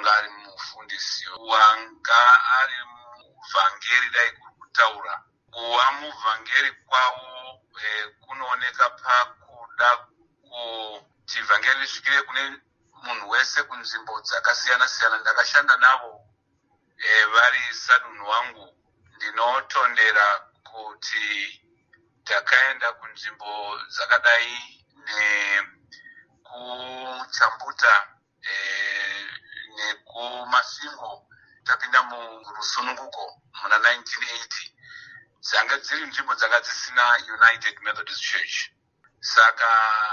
wanga ari mufundisi wanga ari muvhangeri dai kutaura kuva muvhangeri kwavo kunooneka pakuda kuti vhangeri risvikire kune munhu wese kunzvimbo dzakasiyana siyana. Ndakashanda navo vari sadunhu wangu. Ndinotondera kuti takaenda kunzvimbo dzakadai nekuchambuta nekumasingo, tapinda murusununguko muna 1980. dzanga dziri nzvimbo dzanga dzisina United Methodist Church. Saka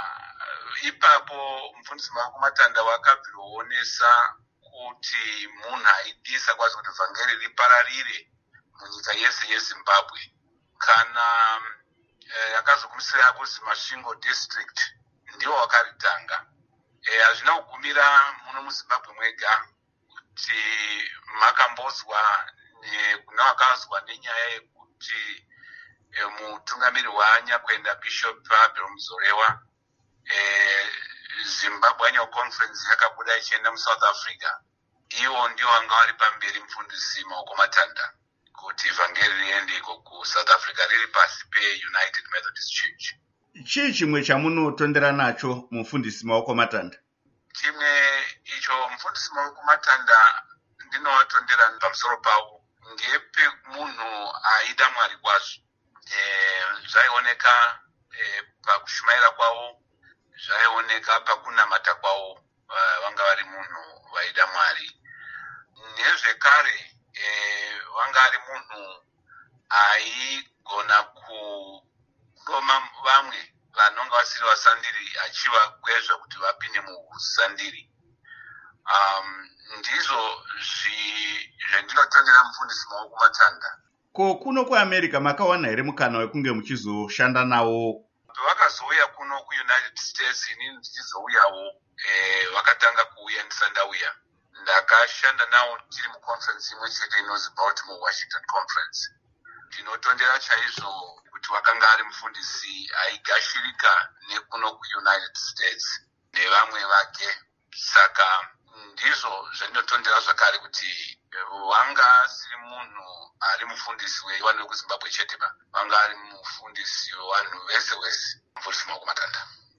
ipapo mufundisi Mavoko Matanda wakabvionesa kuti munhu aidisa kwazi kuti vhangeri ripararire munyika yese yeZimbabwe. Kana yakazogumisira kuzi Masvingo District ndiwo wakaritanga. Hazvina kugumira muno muZimbabwe mwega, kuti makambozwa kuna wakazwa nenyaya yekuti mutungamiri waanyakwenda Bishop Abel Muzorewa Zimbabwe Annual Conference yakabuda ichienda muSouth Africa. Iwo ndio wanga vari pamberi mufundisi Mavoko Matanda kuti vhangeri riende iko kuSouth Africa riri pasi peUnited Methodist Church. Chii chimwe chamunotondera nacho mufundisi Mavoko Matanda? Chimwe icho mufundisi Mavoko Matanda ndinowatondera pamusoro pawo ngepe munhu aida Mwari kwazvo. Zvaioneka pakushumaira kwavo, zvaioneka pakunamata kwavo, vanga vari munhu vaida Mwari. Nezvekare vanga ari munhu aigona kudoma vamwe vanonga vasiri vasandiri achivakwezva kuti vapinde muusandiri. Ndizvo zvandinotondera mufundisi Mavoko Matanda. Ko kuno kuAmerica makawana here mukana wekunge muchizoshanda nawo? Pavakazouya kuno kuUnited States, inini ndichizouyawo, vakatanga kuuya ndisandauya. Ndakashanda nawo tiri muconference imwe chete inonzi Baltimore Washington Conference. Ndinotondera chaizvo kuti wakanga ari mufundisi aigashirika nekuno kuUnited States nevamwe vake. Saka ndizvo zvandinotondera zvakare kuti wanga asiri munhu ari mufundisi wevanhu vekuZimbabwe chete, wanga ari mufundisi wevanhu vese mufundisi Mavoko Matanda.